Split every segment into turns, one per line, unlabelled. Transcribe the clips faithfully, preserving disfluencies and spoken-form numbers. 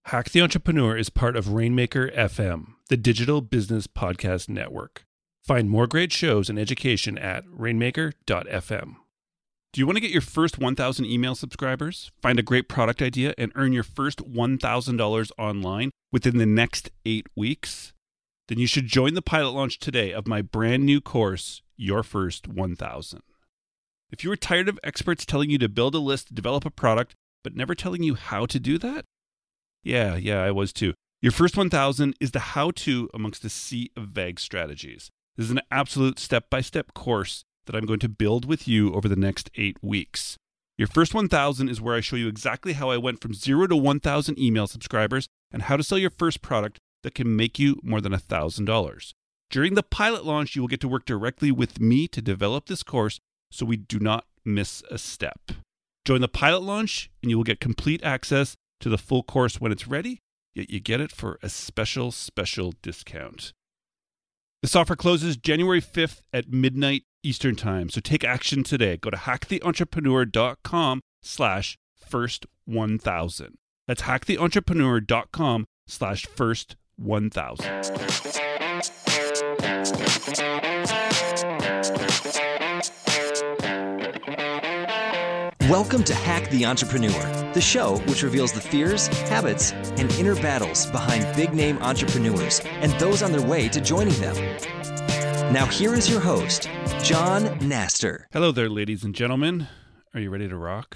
Hack the Entrepreneur is part of Rainmaker F M, the digital business podcast network. Find more great shows and education at rainmaker dot f m. Do you want to get your first one thousand email subscribers, find a great product idea, and earn your first one thousand dollars online within the next eight weeks? Then you should join the pilot launch today of my brand new course, Your First one thousand. If you are tired of experts telling you to build a list, develop a product, but never telling you how to do that, Yeah, yeah, I was too. Your First one thousand is the how-to amongst a sea of vague strategies. This is an absolute step-by-step course that I'm going to build with you over the next eight weeks. Your First one thousand is where I show you exactly how I went from zero to one thousand email subscribers and how to sell your first product that can make you more than one thousand dollars. During the pilot launch, you will get to work directly with me to develop this course so we do not miss a step. Join the pilot launch and you will get complete access to the full course when it's ready, yet you get it for a special, special discount. This offer closes January fifth at midnight Eastern Time, so take action today. Go to hacktheentrepreneur.com slash first 1000. That's hacktheentrepreneur.com slash first 1000.
Welcome to Hack the Entrepreneur, the show which reveals the fears, habits, and inner battles behind big-name entrepreneurs and those on their way to joining them. Now here is your host, John Naster.
Hello there, ladies and gentlemen. Are you ready to rock?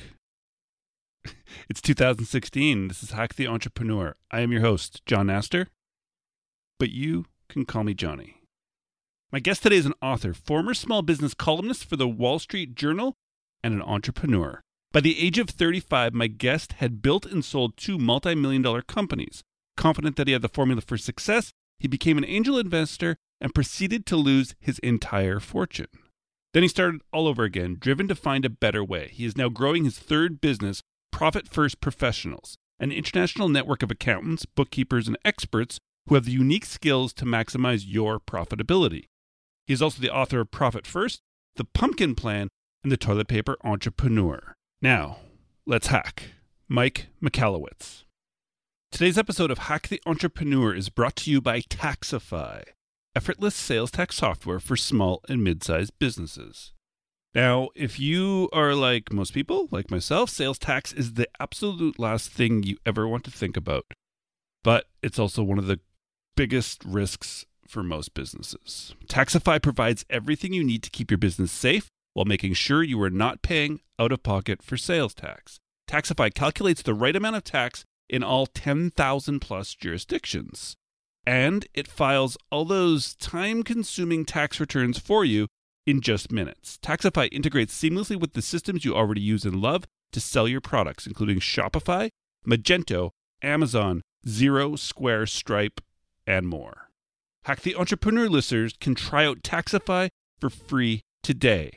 It's two thousand sixteen. This is Hack the Entrepreneur. I am your host, John Naster, but you can call me Johnny. My guest today is an author, former small business columnist for the Wall Street Journal, and an entrepreneur. By the age of thirty-five, my guest had built and sold two multi-million dollar companies. Confident that he had the formula for success, he became an angel investor and proceeded to lose his entire fortune. Then he started all over again, driven to find a better way. He is now growing his third business, Profit First Professionals, an international network of accountants, bookkeepers, and experts who have the unique skills to maximize your profitability. He is also the author of Profit First, The Pumpkin Plan, and The Toilet Paper Entrepreneur. Now, let's hack. Mike Michalowicz. Today's episode of Hack the Entrepreneur is brought to you by Taxify, effortless sales tax software for small and mid-sized businesses. Now, if you are like most people, like myself, sales tax is the absolute last thing you ever want to think about. But it's also one of the biggest risks for most businesses. Taxify provides everything you need to keep your business safe while making sure you are not paying out of pocket for sales tax. Taxify calculates the right amount of tax in all ten thousand plus jurisdictions. And it files all those time-consuming tax returns for you in just minutes. Taxify integrates seamlessly with the systems you already use and love to sell your products, including Shopify, Magento, Amazon, Xero, Square, Stripe, and more. Hack the Entrepreneur listeners can try out Taxify for free today.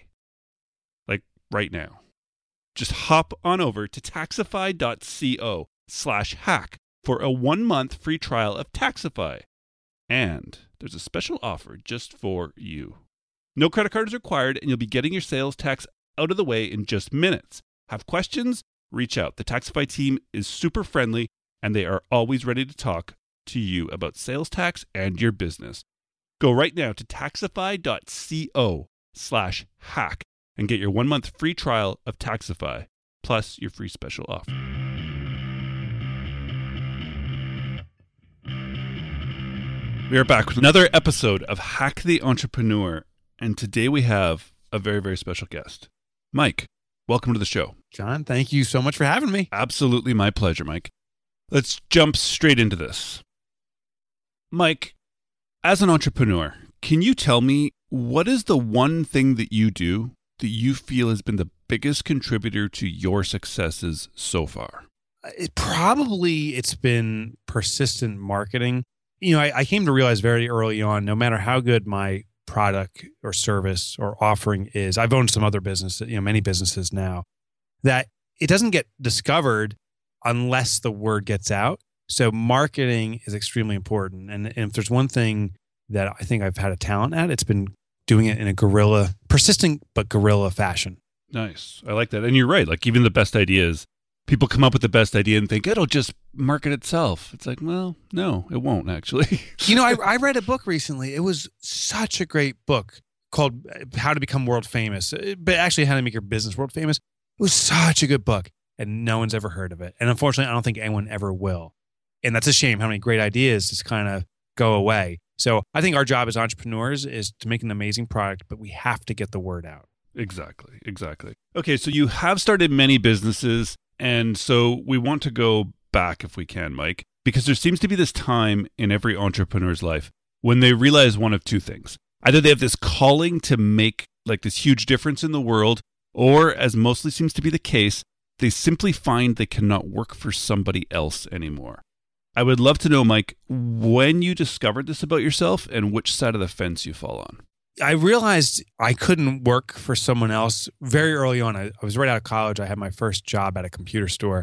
Right now. Just hop on over to taxify.co slash hack for a one-month free trial of Taxify. And there's a special offer just for you. No credit card is required, and you'll be getting your sales tax out of the way in just minutes. Have questions? Reach out. The Taxify team is super friendly, and they are always ready to talk to you about sales tax and your business. Go right now to taxify.co slash hack. And get your one-month free trial of Taxify, plus your free special offer. We are back with another episode of Hack the Entrepreneur, and today we have a very, very special guest. Mike, welcome to the show.
John, thank you so much for having me.
Absolutely my pleasure, Mike. Let's jump straight into this. Mike, as an entrepreneur, can you tell me what is the one thing that you do that you feel has been the biggest contributor to your successes so far?
It probably it's been persistent marketing. You know, I, I came to realize very early on, no matter how good my product or service or offering is, I've owned some other businesses, you know, many businesses now, that it doesn't get discovered unless the word gets out. So marketing is extremely important. And, and if there's one thing that I think I've had a talent at, it's been doing it in a guerrilla, persistent but guerrilla fashion.
Nice. I like that. And you're right. Like even the best ideas people come up with the best idea and think it'll just market itself. It's like, well, no, it won't actually.
You know, I, I read a book recently. It was such a great book called How to Become World Famous, but actually How to Make Your Business World Famous. It was such a good book, and no one's ever heard of it. And unfortunately, I don't think anyone ever will. And that's a shame how many great ideas just kind of go away. So I think our job as entrepreneurs is to make an amazing product, but we have to get the word out.
Exactly, exactly. Okay, so you have started many businesses, and so we want to go back if we can, Mike, because there seems to be this time in every entrepreneur's life when they realize one of two things. Either they have this calling to make like this huge difference in the world, or, as mostly seems to be the case, they simply find they cannot work for somebody else anymore. I would love to know, Mike, when you discovered this about yourself and which side of the fence you fall on.
I realized I couldn't work for someone else very early on. I, I was right out of college. I had my first job at a computer store.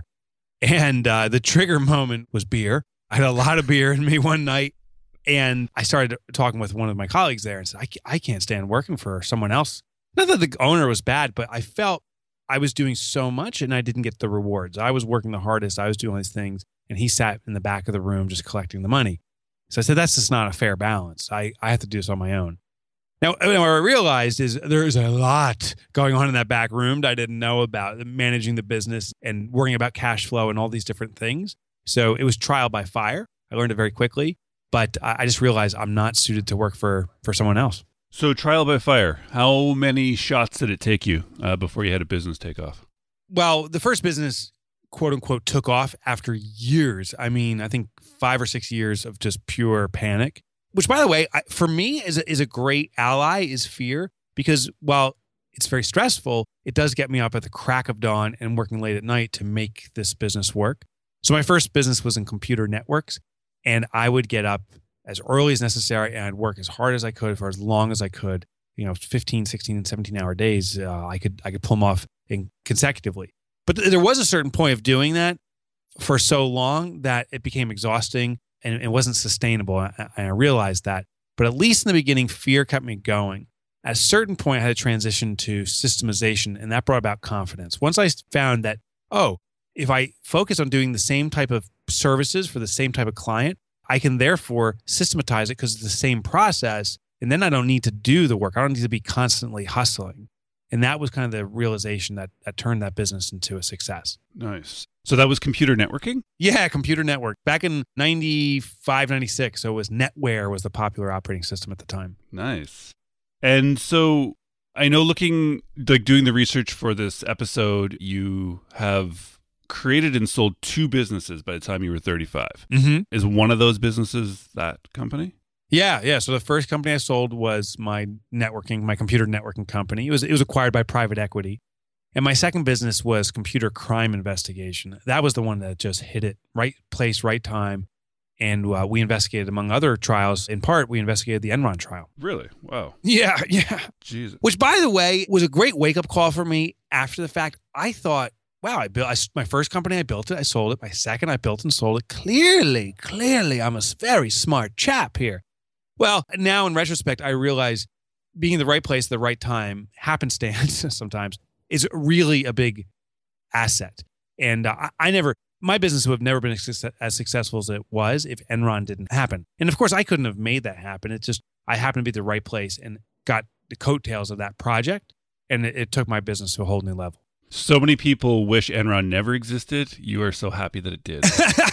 And uh, the trigger moment was beer. I had a lot of beer in me one night. And I started talking with one of my colleagues there and said, I, I can't stand working for someone else. Not that the owner was bad, but I felt I was doing so much and I didn't get the rewards. I was working the hardest. I was doing all these things. And he sat in the back of the room just collecting the money. So I said, that's just not a fair balance. I, I have to do this on my own. Now, what I realized is there is a lot going on in that back room that I didn't know about, managing the business and worrying about cash flow and all these different things. So it was trial by fire. I learned it very quickly, but I just realized I'm not suited to work for, for someone else.
So trial by fire, how many shots did it take you uh, before you had a business take off?
Well, the first business, quote unquote, took off after years. I mean, I think five or six years of just pure panic, which, by the way, I, for me is a, is a great ally is fear, because while it's very stressful, it does get me up at the crack of dawn and working late at night to make this business work. So my first business was in computer networks, and I would get up as early as necessary and I'd work as hard as I could for as long as I could, you know, fifteen, sixteen, and seventeen hour days. Uh, I could, I could pull them off in consecutively. But th- there was a certain point of doing that for so long that it became exhausting and it wasn't sustainable. And I, I realized that. But at least in the beginning, fear kept me going. At a certain point, I had to transition to systemization, and that brought about confidence. Once I found that, oh, if I focus on doing the same type of services for the same type of client, I can therefore systematize it because it's the same process. And then I don't need to do the work. I don't need to be constantly hustling. And that was kind of the realization that, that turned that business into a success.
Nice. So that was computer networking?
Yeah, computer network. Back in ninety-five, ninety-six. So it was NetWare was the popular operating system at the time.
Nice. And so I know looking, like doing the research for this episode, you have created and sold two businesses by the time you were thirty-five.
Mm-hmm.
Is one of those businesses that company?
Yeah, yeah. So the first company I sold was my networking, my computer networking company. It was it was acquired by private equity. And my second business was computer crime investigation. That was the one that just hit it, right place, right time. And uh, we investigated, among other trials, in part, we investigated the Enron trial.
Really? Wow.
Yeah, yeah.
Jesus.
Which, by the way, was a great wake-up call for me after the fact. I thought, wow, I built I, my first company, I built it, I sold it. My second, I built and sold it. Clearly, clearly, I'm a very smart chap here. Well, now in retrospect, I realize being in the right place at the right time, happenstance sometimes, is really a big asset. And uh, I, I never, my business would have never been as, as successful as it was if Enron didn't happen. And of course, I couldn't have made that happen. It's just, I happened to be at the right place and got the coattails of that project. And it, it took my business to a whole new level.
So many people wish Enron never existed. You are so happy that it did.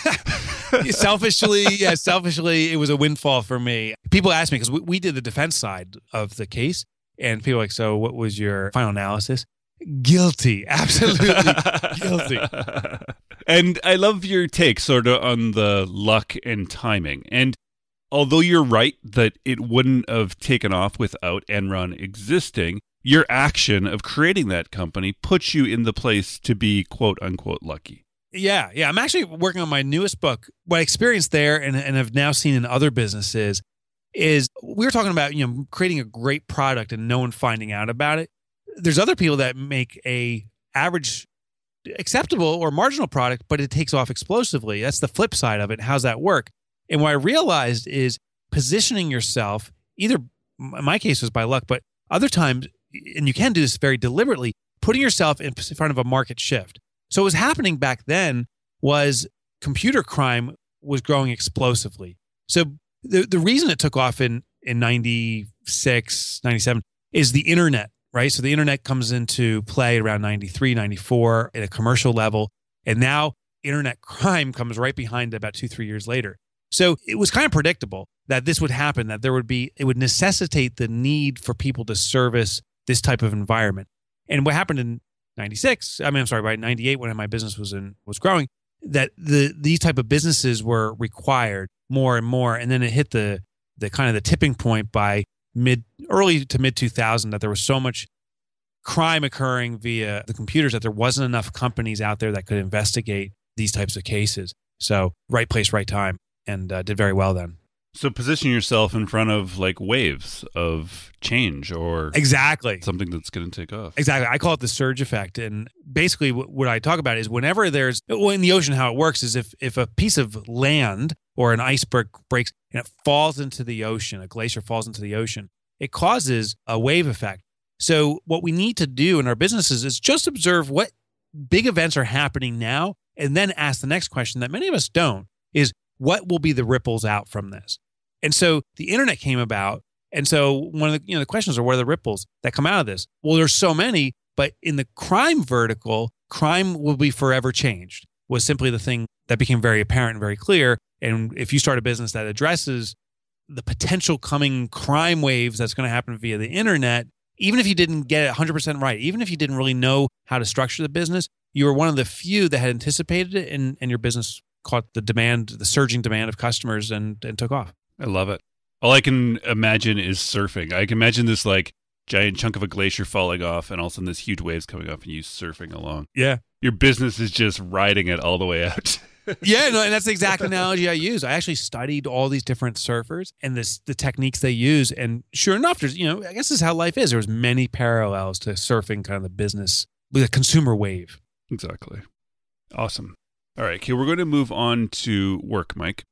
selfishly, yeah, selfishly, it was a windfall for me. People ask me, because we, we did the defense side of the case, and people are like, so what was your final analysis? Guilty. Absolutely guilty.
And I love your take sort of on the luck and timing. And although you're right that it wouldn't have taken off without Enron existing, your action of creating that company puts you in the place to be quote unquote lucky.
Yeah, yeah. I'm actually working on my newest book. What I experienced there and, and have now seen in other businesses is we were talking about, you know, creating a great product and no one finding out about it. There's other people that make a average, acceptable or marginal product, but it takes off explosively. That's the flip side of it. How's that work? And what I realized is positioning yourself, either in my case was by luck, but other times, and you can do this very deliberately, putting yourself in front of a market shift. So what was happening back then was computer crime was growing explosively. So the, the reason it took off in, in ninety-six, ninety-seven is the internet, right? So the internet comes into play around ninety-three, ninety-four at a commercial level. And now internet crime comes right behind it about two, three years later. So it was kind of predictable that this would happen, that there would be, it would necessitate the need for people to service this type of environment. And what happened in ninety-six, I mean, I'm sorry, by ninety-eight when my business was in, was growing, that the these type of businesses were required more and more. And then it hit the the kind of the tipping point by mid, early to mid two thousand that there was so much crime occurring via the computers that there wasn't enough companies out there that could investigate these types of cases. So right place, right time, and uh, did very well then.
So position yourself in front of like waves of change or
exactly
something that's going to take off.
Exactly. I call it the surge effect. And basically what, what I talk about is whenever there's, well, in the ocean, how it works is if, if a piece of land or an iceberg breaks and it falls into the ocean, a glacier falls into the ocean, it causes a wave effect. So what we need to do in our businesses is just observe what big events are happening now and then ask the next question that many of us don't is, what will be the ripples out from this? And so the internet came about. And so one of the, you know, the questions are, what are the ripples that come out of this? Well, there's so many, but in the crime vertical, crime will be forever changed was simply the thing that became very apparent and very clear. And if you start a business that addresses the potential coming crime waves that's going to happen via the internet, even if you didn't get it one hundred percent right, even if you didn't really know how to structure the business, you were one of the few that had anticipated it and, and your business caught the demand, the surging demand of customers and, and took off.
I love it. All I can imagine is surfing. I can imagine this like giant chunk of a glacier falling off and all of a sudden this huge waves coming up and you surfing along.
Yeah.
Your business is just riding it all the way out.
Yeah, no, and that's the exact analogy I use. I actually studied all these different surfers and this the techniques they use. And sure enough, there's, you know, I guess this is how life is. There was many parallels to surfing, kind of the business, with a consumer wave.
Exactly. Awesome. All right, okay, we're going to move on to work, Mike.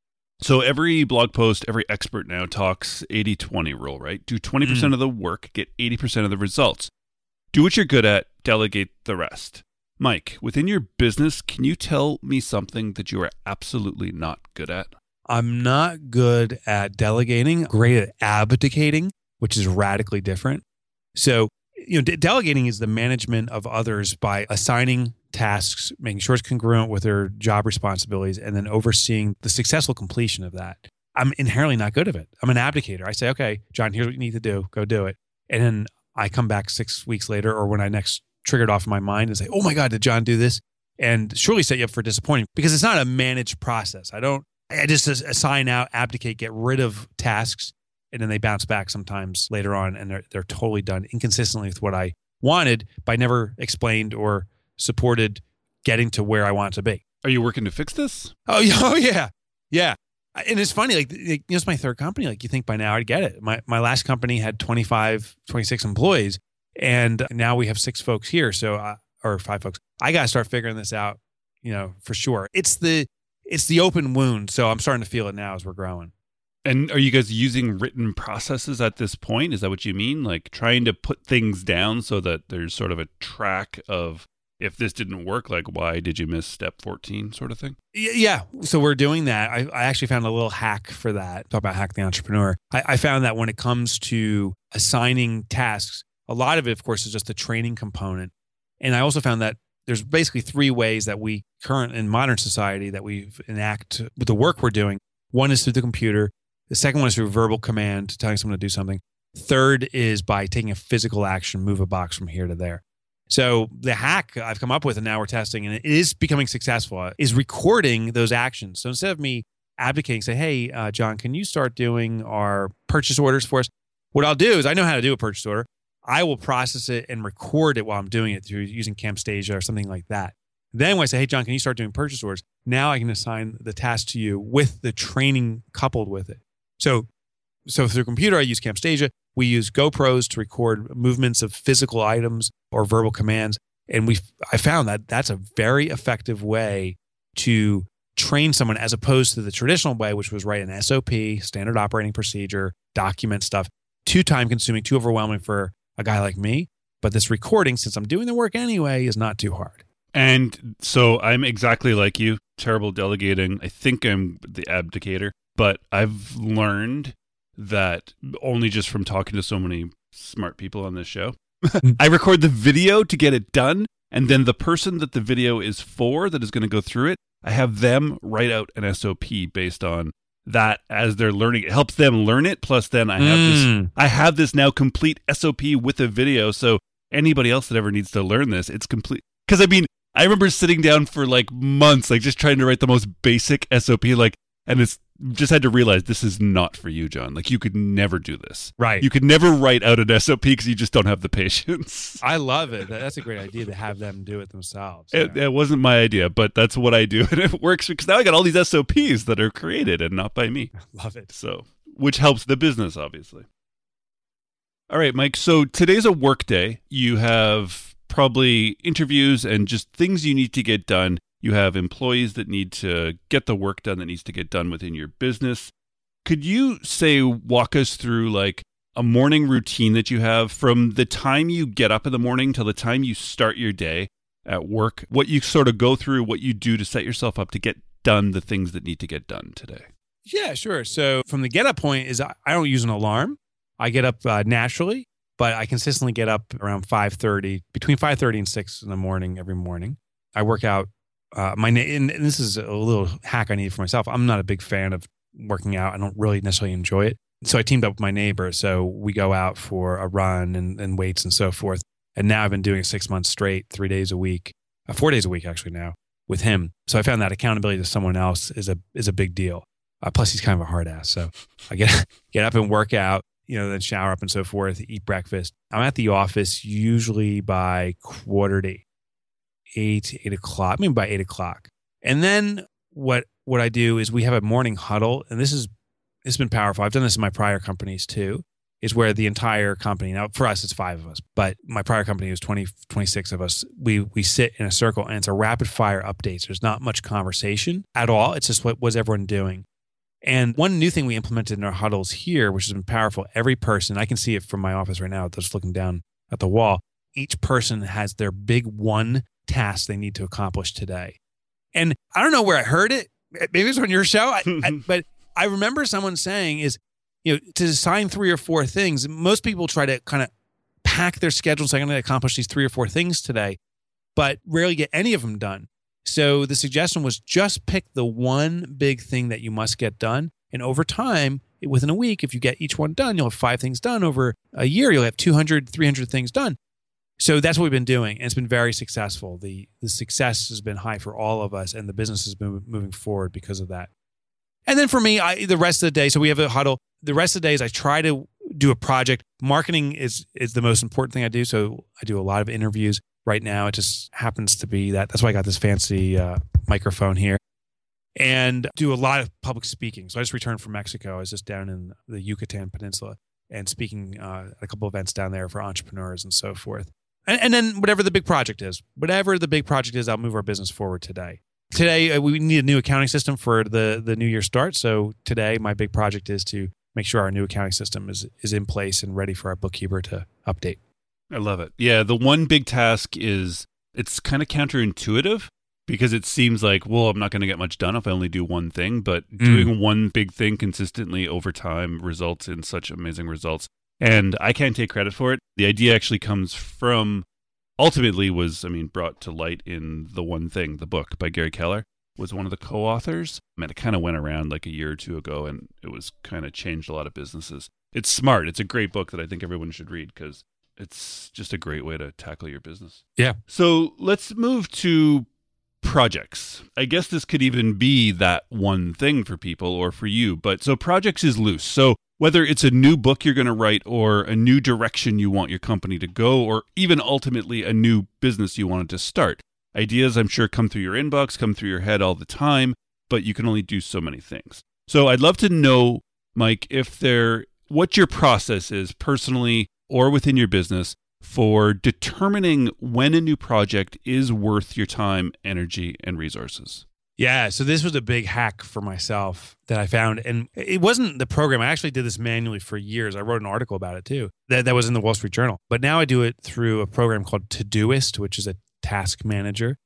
So every blog post, every expert now talks eighty twenty rule, right? Do twenty percent mm. of the work, get eighty percent of the results. Do what you're good at, delegate the rest. Mike, within your business, can you tell me something that you are absolutely not good at?
I'm not good at delegating, great at abdicating, which is radically different. So, you know, de- delegating is the management of others by assigning tasks, making sure it's congruent with their job responsibilities, and then overseeing the successful completion of that. I'm inherently not good at it. I'm an abdicator. I say, okay, John, here's what you need to do. Go do it. And then I come back six weeks later or when I next triggered off in my mind and say, oh my God, did John do this? And surely set you up for disappointing because it's not a managed process. I don't, I just assign out, abdicate, get rid of tasks, and then they bounce back sometimes later on and they're, they're totally done inconsistently with what I wanted, but I never explained or supported getting to where I want to be.
Are you working to fix this?
Oh, oh yeah. Yeah. And it's funny, like, you know, it's my third company. Like, you think by now I'd get it. My my last company had twenty-five, twenty-six employees, and now we have six folks here. So, uh, or five folks. I got to start figuring this out, you know, for sure. It's the, it's the open wound. So I'm starting to feel it now as we're growing.
And are you guys using written processes at this point? Is that what you mean? Like trying to put things down so that there's sort of a track of, if this didn't work, like, why did you miss step fourteen sort of thing?
Yeah. So we're doing that. I, I actually found a little hack for that. Talk about Hack the Entrepreneur. I, I found that when it comes to assigning tasks, a lot of it, of course, is just the training component. And I also found that there's basically three ways that we current in modern society that we enact with the work we're doing. One is through the computer. The second one is through verbal command, telling someone to do something. Third is by taking a physical action, move a box from here to there. So the hack I've come up with and now we're testing, and it is becoming successful, is recording those actions. So instead of me abdicating, say, hey, uh, John, can you start doing our purchase orders for us? What I'll do is I know how to do a purchase order. I will process it and record it while I'm doing it through using Camtasia or something like that. Then when I say, hey, John, can you start doing purchase orders? Now I can assign the task to you with the training coupled with it. So, so through computer, I use Camtasia. We use GoPros to record movements of physical items or verbal commands. And we, I found that that's a very effective way to train someone as opposed to the traditional way, which was write an S O P, standard operating procedure, document stuff, too time consuming, too overwhelming for a guy like me. But this recording, since I'm doing the work anyway, is not too hard.
And so I'm exactly like you, terrible delegating. I think I'm the abdicator, but I've learned that only just from talking to so many smart people on this show. I record the video to get it done, and then the person that the video is for that is going to go through it, I have them write out an S O P based on that as they're learning. It helps them learn it, plus then I have mm. this I have this now complete S O P with a video, so anybody else that ever needs to learn this, it's complete. Because I mean, I remember sitting down for like months, like just trying to write the most basic S O P, like, and it's just had to realize this is not for you, John. Like, you could never do this.
Right.
You could never write out an S O P because you just don't have the patience.
I love it. That's a great idea to have them do it themselves.
It, it wasn't my idea, but that's what I do. And it works because now I got all these S O Ps that are created and not by me.
I love it.
So, which helps the business, obviously. All right, Mike. So today's a work day. You have probably interviews and just things you need to get done. You have employees that need to get the work done that needs to get done within your business. Could you say, walk us through like a morning routine that you have from the time you get up in the morning till the time you start your day at work, what you sort of go through, what you do to set yourself up to get done the things that need to get done today?
Yeah, sure. So from the get up point is I don't use an alarm. I get up uh, naturally, but I consistently get up around five thirty, between five thirty and six in the morning every morning. I work out. Uh, my and this is a little hack I need for myself. I'm not a big fan of working out. I don't really necessarily enjoy it. So I teamed up with my neighbor. So we go out for a run and, and weights and so forth. And now I've been doing it six months straight, three days a week, uh, four days a week actually now with him. So I found that accountability to someone else is a is a big deal. Uh, plus he's kind of a hard ass. So I get get up and work out, you know, then shower up and so forth, eat breakfast. I'm at the office usually by quarter to eight, eight o'clock, I mean by eight o'clock. And then what what I do is we have a morning huddle, and this is this has been powerful. I've done this in my prior companies too, is where the entire company, now for us it's five of us, but my prior company was twenty, twenty-six of us. We we sit in a circle and it's a rapid fire updates. There's not much conversation at all. It's just what was everyone doing. And one new thing we implemented in our huddles here, which has been powerful, every person, I can see it from my office right now, just looking down at the wall, each person has their big one task they need to accomplish today. And I don't know where I heard it. Maybe it was on your show, I, I, but I remember someone saying is, you know, to assign three or four things. Most people try to kind of pack their schedule saying, I'm going to accomplish these three or four things today, but rarely get any of them done. So the suggestion was just pick the one big thing that you must get done. And over time, within a week, if you get each one done, you'll have five things done. Over a year, you'll have two hundred, three hundred things done. So that's what we've been doing. And it's been very successful. The the success has been high for all of us, and the business has been moving forward because of that. And then for me, I, the rest of the day, so we have a huddle. The rest of the days, I try to do a project. Marketing is is the most important thing I do. So I do a lot of interviews. Right now, it just happens to be that. That's why I got this fancy uh, microphone here. And do a lot of public speaking. So I just returned from Mexico. I was just down in the Yucatan Peninsula and speaking uh, at a couple events down there for entrepreneurs and so forth. And, and then whatever the big project is, whatever the big project is, I'll move our business forward today. Today, uh, we need a new accounting system for the, the new year start. So today, my big project is to make sure our new accounting system is, is in place and ready for our bookkeeper to update.
I love it. Yeah, the one big task is, it's kind of counterintuitive because it seems like, well, I'm not going to get much done if I only do one thing, but mm. doing one big thing consistently over time results in such amazing results. And I can't take credit for it. The idea actually comes from, ultimately was, I mean, brought to light in The One Thing, the book by Gary Keller, was one of the co-authors. I mean, it kind of went around like a year or two ago, and it was kind of changed a lot of businesses. It's smart. It's a great book that I think everyone should read because it's just a great way to tackle your business.
Yeah.
So let's move to projects. I guess this could even be that one thing for people or for you. But so projects is loose. So whether it's a new book you're going to write or a new direction you want your company to go, or even ultimately a new business you wanted to start, ideas I'm sure come through your inbox, come through your head all the time, but you can only do so many things. So I'd love to know, Mike, if there, what your process is personally or within your business for determining when a new project is worth your time, energy, and resources.
Yeah, so this was a big hack for myself that I found. And it wasn't the program. I actually did this manually for years. I wrote an article about it too. That, that was in the Wall Street Journal. But now I do it through a program called Todoist, which is a task manager.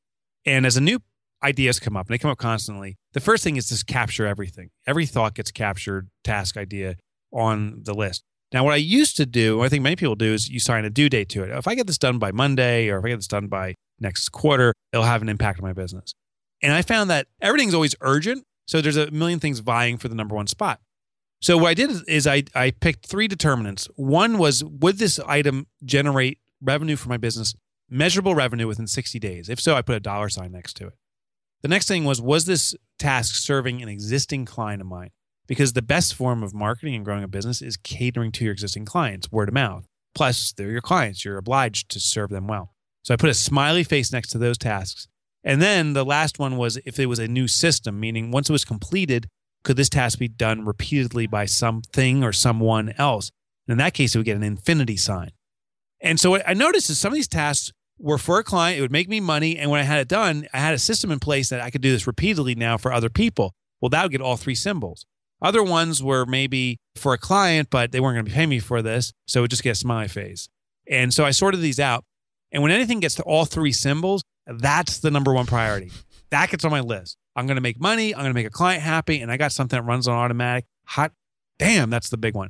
And as a new ideas come up, and they come up constantly, the first thing is just capture everything. Every thought gets captured, task idea on the list. Now, what I used to do, what I think many people do, is you assign a due date to it. If I get this done by Monday, or if I get this done by next quarter, it'll have an impact on my business. And I found that everything's always urgent. So there's a million things vying for the number one spot. So what I did is I, I picked three determinants. One was, would this item generate revenue for my business, measurable revenue within sixty days? If so, I put a dollar sign next to it. The next thing was, was this task serving an existing client of mine? Because the best form of marketing and growing a business is catering to your existing clients, word of mouth. Plus, they're your clients. You're obliged to serve them well. So I put a smiley face next to those tasks. And then the last one was if it was a new system, meaning once it was completed, could this task be done repeatedly by something or someone else? And in that case, it would get an infinity sign. And so what I noticed is some of these tasks were for a client. It would make me money. And when I had it done, I had a system in place that I could do this repeatedly now for other people. Well, that would get all three symbols. Other ones were maybe for a client, but they weren't going to be paying me for this. So it would just get a smiley face. And so I sorted these out. And when anything gets to all three symbols, that's the number one priority. That gets on my list. I'm going to make money. I'm going to make a client happy. And I got something that runs on automatic. Hot damn, that's the big one.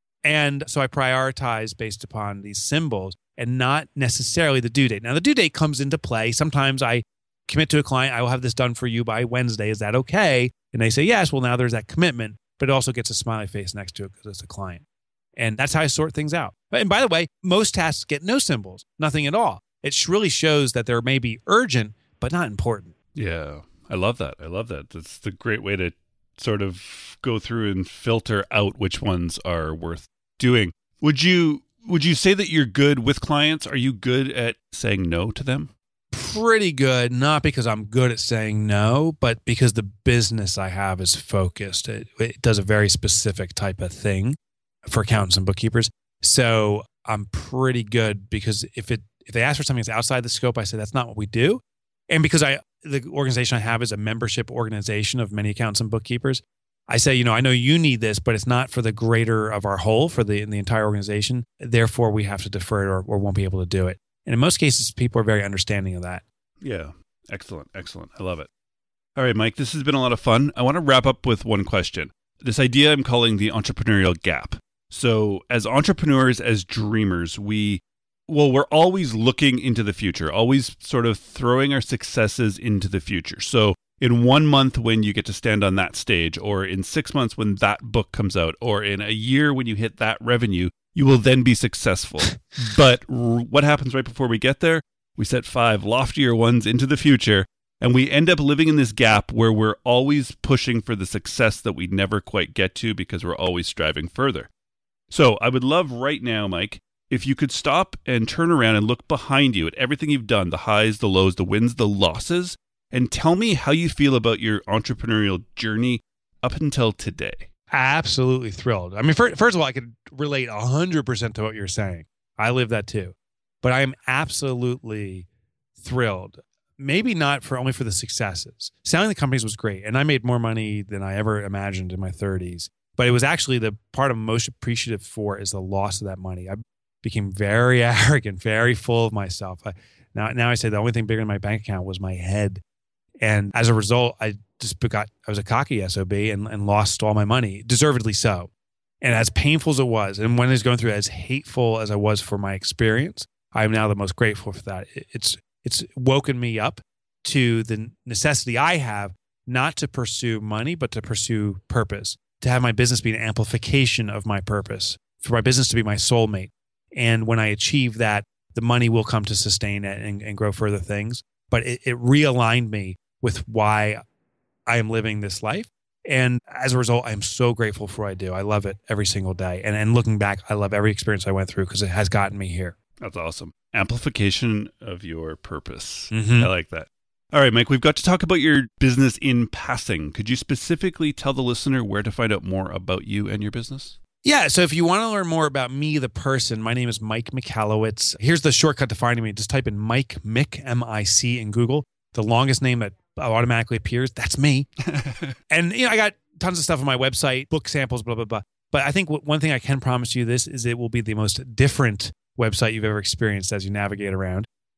And so I prioritize based upon these symbols and not necessarily the due date. Now, the due date comes into play. Sometimes I commit to a client, I will have this done for you by Wednesday. Is that okay? And they say, yes. Well, now there's that commitment, but it also gets a smiley face next to it because it's a client. And that's how I sort things out. And by the way, most tasks get no symbols, nothing at all. It really shows that they're maybe urgent, but not important.
Yeah, I love that. I love that. That's the great way to sort of go through and filter out which ones are worth doing. Would you would you say that you're good with clients? Are you good at saying no to them?
Pretty good, not because I'm good at saying no, but because the business I have is focused. It, it does a very specific type of thing for accountants and bookkeepers. So I'm pretty good because if it if they ask for something that's outside the scope, I say that's not what we do. And because I the organization I have is a membership organization of many accountants and bookkeepers, I say, you know, I know you need this, but it's not for the greater of our whole, for the in the entire organization. Therefore, we have to defer it or, or won't be able to do it. And in most cases, people are very understanding of that.
Yeah. Excellent. Excellent. I love it. All right, Mike, this has been a lot of fun. I want to wrap up with one question. This idea I'm calling the entrepreneurial gap. So as entrepreneurs, as dreamers, we, well, we're always looking into the future, always sort of throwing our successes into the future. So in one month when you get to stand on that stage, or in six months when that book comes out, or in a year when you hit that revenue, you will then be successful. But r- what happens right before we get there? We set five loftier ones into the future, and we end up living in this gap where we're always pushing for the success that we never quite get to because we're always striving further. So I would love right now, Mike, if you could stop and turn around and look behind you at everything you've done, the highs, the lows, the wins, the losses, and tell me how you feel about your entrepreneurial journey up until today.
Absolutely thrilled. I mean, first, first of all, I could relate one hundred percent to what you're saying. I live that too. But I am absolutely thrilled. Maybe not for only for the successes. Selling the companies was great, and I made more money than I ever imagined in my thirties. But it was actually the part I'm most appreciative for is the loss of that money. I became very arrogant, very full of myself. I, now, now I say the only thing bigger in my bank account was my head. And as a result, I just got, I was a cocky S O B and, and lost all my money, deservedly so. And as painful as it was, and when I was going through it, as hateful as I was for my experience, I'm now the most grateful for that. It, it's it's woken me up to the necessity I have not to pursue money, but to pursue purpose, to have my business be an amplification of my purpose, for my business to be my soulmate. And when I achieve that, the money will come to sustain it and, and grow further things. But it, it realigned me with why I am living this life. And as a result, I am so grateful for what I do. I love it every single day. And, and looking back, I love every experience I went through because it has gotten me here.
That's awesome. Amplification of your purpose.
Mm-hmm.
I like that. All right, Mike, we've got to talk about your business in passing. Could you specifically tell the listener where to find out more about you and your business?
Yeah, so if you want to learn more about me, the person, my name is Mike Michalowicz. Here's the shortcut to finding me. Just type in Mike, Mick, M I C in Google. The longest name that automatically appears, that's me. And you know, I got tons of stuff on my website, book samples, blah, blah, blah. But I think one thing I can promise you this is it will be the most different website you've ever experienced as you navigate around.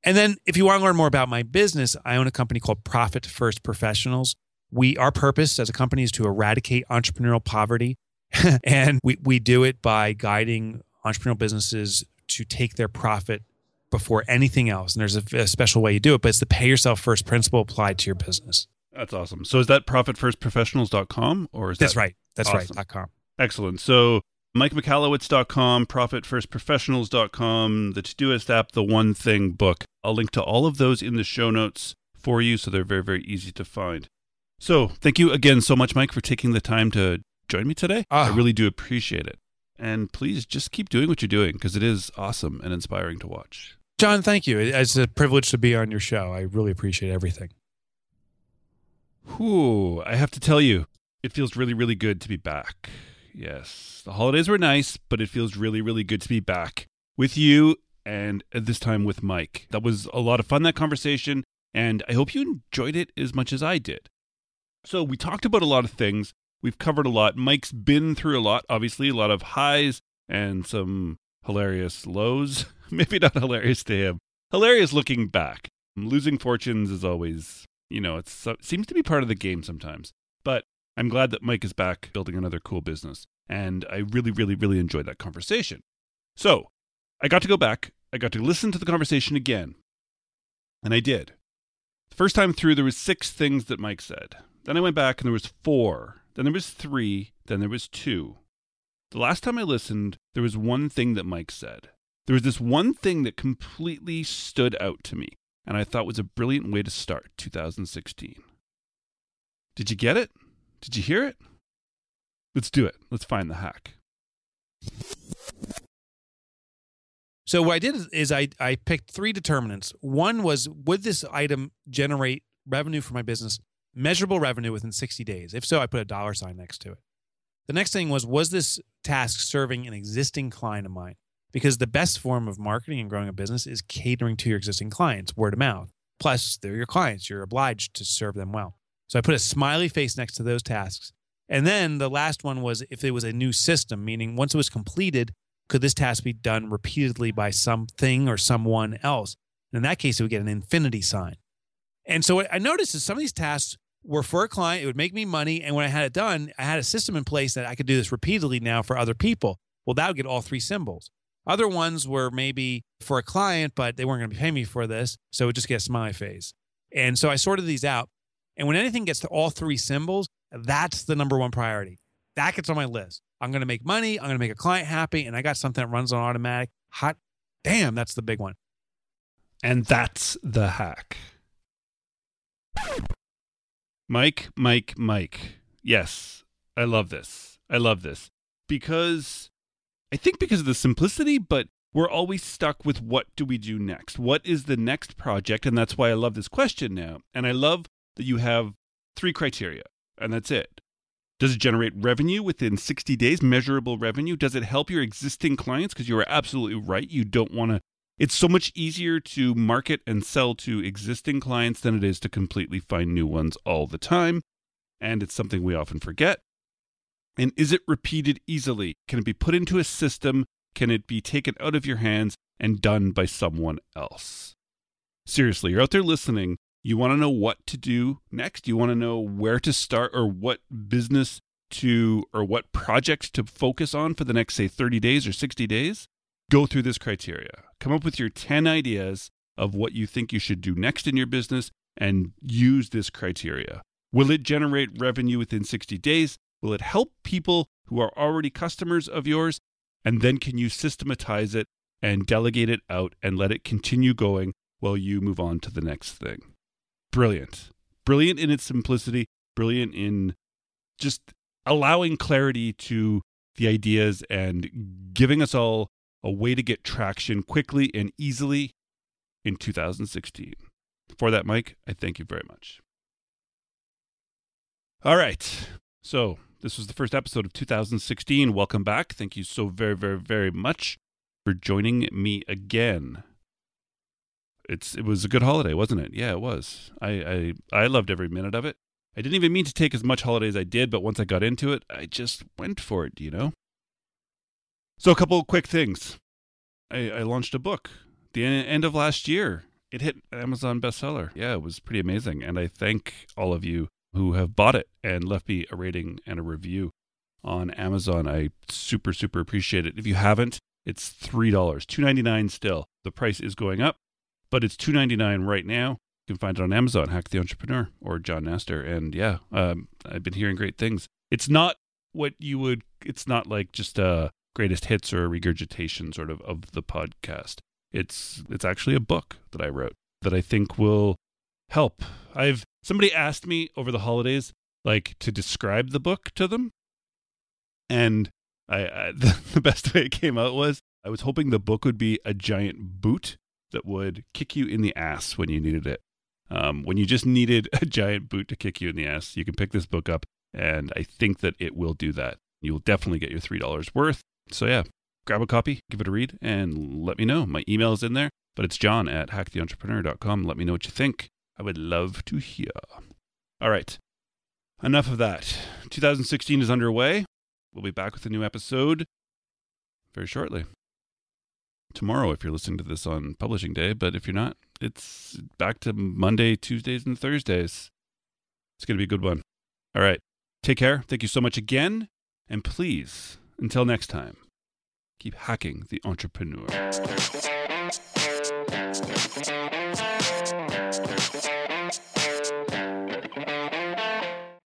And then if you want to learn more about my business, I own a company called Profit First Professionals. We, our purpose as a company is to eradicate entrepreneurial poverty. And we, we do it by guiding entrepreneurial businesses to take their profit before anything else. And there's a, a special way you do it, but it's the pay yourself first principle applied to your business.
That's awesome. So is that profit first professionals dot com or is
That's
that
right. That's
awesome.
right. .com.
Excellent. So mike michalowicz dot com, profit first professionals dot com, the Todoist app, the One Thing book. I'll link to all of those in the show notes for you, so they're very, very easy to find. So thank you again so much, Mike, for taking the time to join me today.
Oh.
I really do appreciate it. And please just keep doing what you're doing because it is awesome and inspiring to watch.
John, thank you. It's a privilege to be on your show. I really appreciate everything.
Whew, I have to tell you, it feels really, really good to be back. Yes, the holidays were nice, but it feels really, really good to be back with you and at this time with Mike. That was a lot of fun, that conversation, and I hope you enjoyed it as much as I did. So we talked about a lot of things. We've covered a lot. Mike's been through a lot, obviously, a lot of highs and some hilarious lows. Maybe not hilarious to him. Hilarious looking back. Losing fortunes is always, you know, it's, it seems to be part of the game sometimes. But I'm glad that Mike is back building another cool business. And I really, really, really enjoyed that conversation. So I got to go back. I got to listen to the conversation again. And I did. The first time through, there was six things that Mike said. Then I went back and there was four. Then there was three. Then there was two. The last time I listened, there was one thing that Mike said. There was this one thing that completely stood out to me, and I thought was a brilliant way to start two thousand sixteen. Did you get it? Did you hear it? Let's do it. Let's find the hack.
So what I did is I, I picked three determinants. One was, would this item generate revenue for my business, measurable revenue within sixty days? If so, I put a dollar sign next to it. The next thing was, was this task serving an existing client of mine? Because the best form of marketing and growing a business is catering to your existing clients, word of mouth. Plus, they're your clients. You're obliged to serve them well. So I put a smiley face next to those tasks. And then the last one was if it was a new system, meaning once it was completed, could this task be done repeatedly by something or someone else? And in that case, it would get an infinity sign. And so what I noticed is some of these tasks were for a client. It would make me money. And when I had it done, I had a system in place that I could do this repeatedly now for other people. Well, that would get all three symbols. Other ones were maybe for a client, but they weren't going to be paying me for this. So it would just get a smiley face. And so I sorted these out. And when anything gets to all three symbols, that's the number one priority. That gets on my list. I'm going to make money. I'm going to make a client happy. And I got something that runs on automatic. Hot damn, that's the big one.
And that's the hack. Mike, Mike, Mike. Yes, I love this. I love this. Because... I think because of the simplicity, but we're always stuck with what do we do next? What is the next project? And that's why I love this question now. And I love that you have three criteria, and that's it. Does it generate revenue within sixty days, measurable revenue? Does it help your existing clients? Because you are absolutely right. You don't want to. It's so much easier to market and sell to existing clients than it is to completely find new ones all the time. And it's something we often forget. And is it repeated easily? Can it be put into a system? Can it be taken out of your hands and done by someone else? Seriously, you're out there listening. You want to know what to do next? You want to know where to start or what business to or what project to focus on for the next, say, thirty days or sixty days? Go through this criteria. Come up with your ten ideas of what you think you should do next in your business and use this criteria. Will it generate revenue within sixty days? Will it help people who are already customers of yours? And then can you systematize it and delegate it out and let it continue going while you move on to the next thing? Brilliant. Brilliant in its simplicity. Brilliant in just allowing clarity to the ideas and giving us all a way to get traction quickly and easily in two thousand sixteen. For that, Mike, I thank you very much. All right. So this was the first episode of two thousand sixteen. Welcome back. Thank you so very, very, very much for joining me again. It's it was a good holiday, wasn't it? Yeah, it was. I, I I loved every minute of it. I didn't even mean to take as much holiday as I did, but once I got into it, I just went for it, you know? So a couple of quick things. I, I launched a book at the end of last year, it hit Amazon bestseller. Yeah, it was pretty amazing. And I thank all of you who have bought it and left me a rating and a review on Amazon. I super, super appreciate it. If you haven't, it's three dollars, two ninety-nine still. The price is going up, but it's two ninety-nine right now. You can find it on Amazon, Hack the Entrepreneur, or John Nastor. And yeah, um, I've been hearing great things. It's not what you would, it's not like just a greatest hits or a regurgitation sort of of the podcast. It's it's actually a book that I wrote that I think will help. I've somebody asked me over the holidays, like, to describe the book to them. And I, I the, the best way it came out was I was hoping the book would be a giant boot that would kick you in the ass when you needed it. Um, when you just needed a giant boot to kick you in the ass, you can pick this book up, and I think that it will do that. You'll definitely get your three dollars worth. So yeah, grab a copy, give it a read, and let me know. My email is in there, but it's john at hack the entrepreneur dot com. Let me know what you think. I would love to hear. All right, enough of that. two thousand sixteen is underway. We'll be back with a new episode very shortly. Tomorrow, if you're listening to this on publishing day, but if you're not, it's back to Monday, Tuesdays, and Thursdays. It's going to be a good one. All right. Take care. Thank you so much again. And please, until next time, keep hacking the entrepreneur.